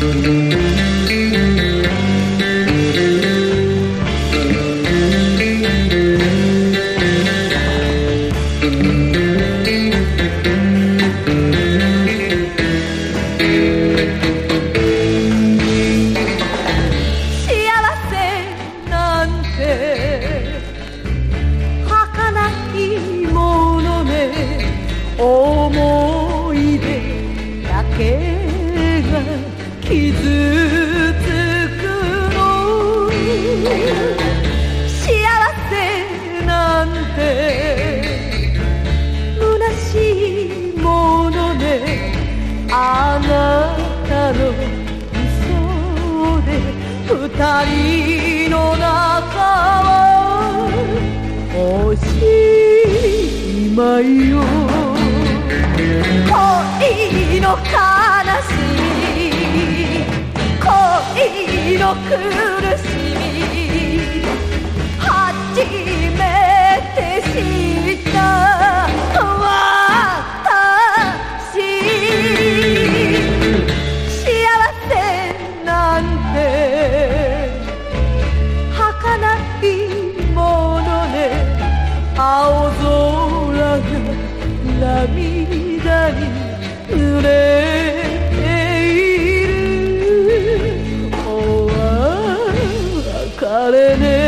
思い出だけが傷つくの。幸せなんて虚しいものね。あなたの嘘で二人の中はおしまいよ。恋の悲しみ、恋の苦しみ、初めて知った私。幸せなんて儚いものね。青空が涙に濡れている。お別れね。